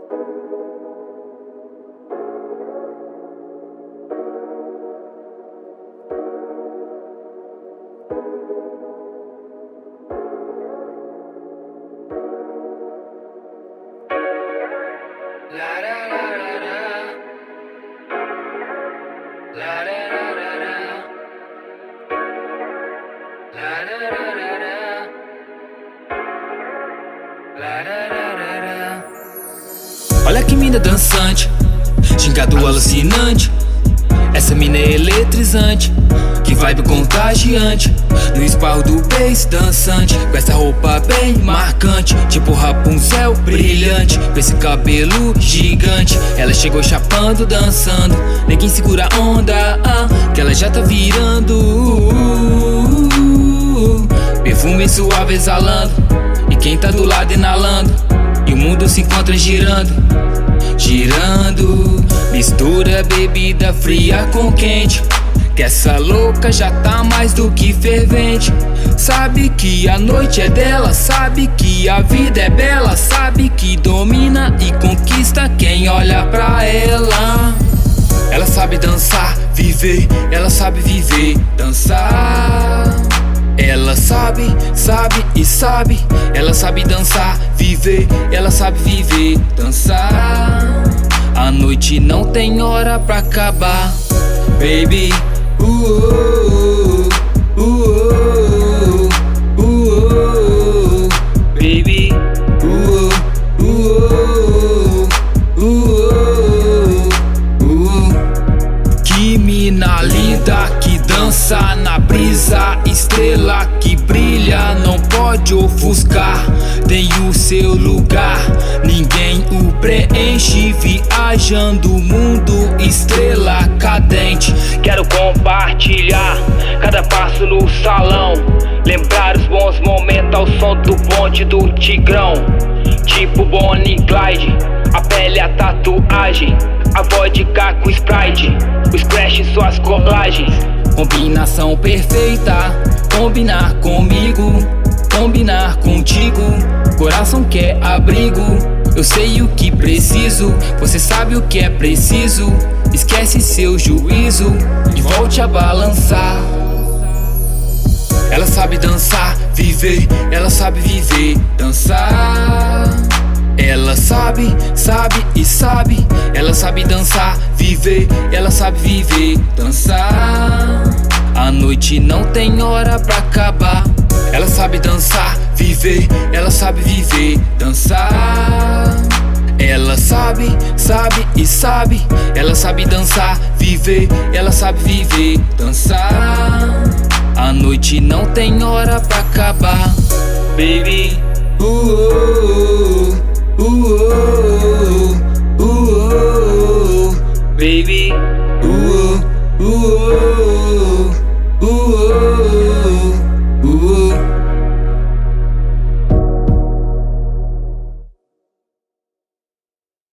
Olha que mina dançante, gingado alucinante. Essa mina é eletrizante, que vibe contagiante. No esparro do bass dançante, com essa roupa bem marcante, tipo Rapunzel brilhante, com esse cabelo gigante. Ela chegou chapando, dançando, ninguém segura a onda, que ela já tá virando. Perfume suave exalando, e quem tá do lado inalando, e o mundo se encontra girando, girando. Mistura bebida fria com quente, que essa louca já tá mais do que fervente. Sabe que a noite é dela, sabe que a vida é bela, sabe que domina e conquista quem olha pra ela. Ela sabe dançar, viver, ela sabe viver, dançar. Ela sabe, sabe e sabe. Ela sabe dançar, viver, ela sabe viver, dançar. A noite não tem hora pra acabar, baby. Baby. Que mina linda que dança na brisa, estrela que brilha, não pode ofuscar. Tem o seu lugar, ninguém o preenche. Viajando o mundo, estrela cadente. Quero compartilhar cada passo no salão, lembrar os bons momentos ao som do bonde do Tigrão. Tipo Bonnie e Clyde, a pele, a tatuagem, a vodka com Sprite, o Scratch e suas colagens. Combinação perfeita, combinar comigo, combinar contigo. Coração quer abrigo, eu sei o que preciso, você sabe o que é preciso. Esquece seu juízo e volte a balançar. Ela sabe dançar, viver, ela sabe viver, dançar. Ela sabe, sabe e sabe. Ela sabe dançar, viver, ela sabe viver, dançar. A noite não tem hora pra acabar. Ela sabe dançar, viver, ela sabe viver, dançar. Ela sabe, sabe e sabe. Ela sabe dançar, viver, ela sabe viver, dançar. A noite não tem hora pra acabar, baby. Baby.